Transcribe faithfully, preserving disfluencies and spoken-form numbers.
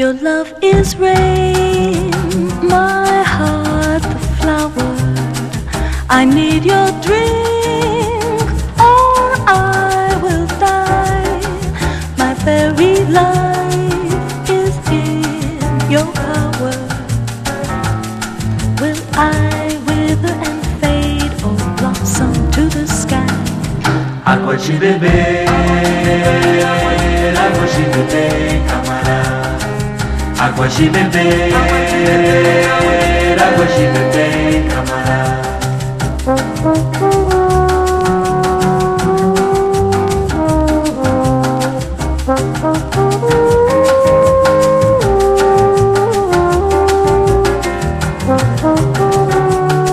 Your love is rain, my heart the flower. I need your drink or I will die. My very life is in your power. Will I wither and fade or blossom to the sky? Água de beber, água de beber, camarada. Água de beber, água de beber, camarada.